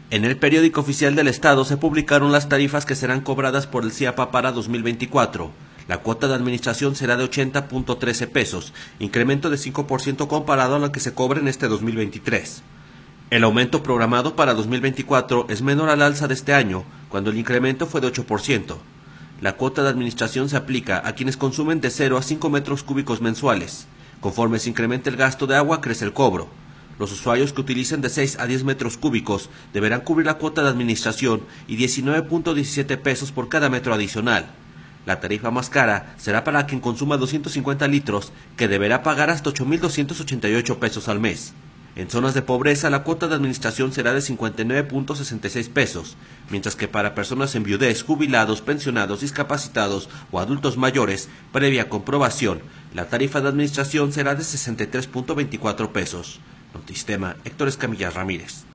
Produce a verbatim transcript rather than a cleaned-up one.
En el periódico oficial del Estado se publicaron las tarifas que serán cobradas por el CIAPA para dos mil veinticuatro. La cuota de administración será de ochenta punto trece pesos, incremento de cinco por ciento comparado a lo que se cobra en este dos mil veintitrés. El aumento programado para dos mil veinticuatro es menor al alza de este año, cuando el incremento fue de ocho por ciento. La cuota de administración se aplica a quienes consumen de cero a cinco metros cúbicos mensuales. Conforme se incrementa el gasto de agua, crece el cobro. Los usuarios que utilicen de seis a diez metros cúbicos deberán cubrir la cuota de administración y diecinueve punto diecisiete pesos por cada metro adicional. La tarifa más cara será para quien consuma doscientos cincuenta litros, que deberá pagar hasta ocho mil doscientos ochenta y ocho pesos al mes. En zonas de pobreza, la cuota de administración será de cincuenta y nueve punto sesenta y seis pesos, mientras que para personas en viudez, jubilados, pensionados, discapacitados o adultos mayores, previa comprobación, la tarifa de administración será de sesenta y tres punto veinticuatro pesos. Notistema, Héctor Escamilla Ramírez.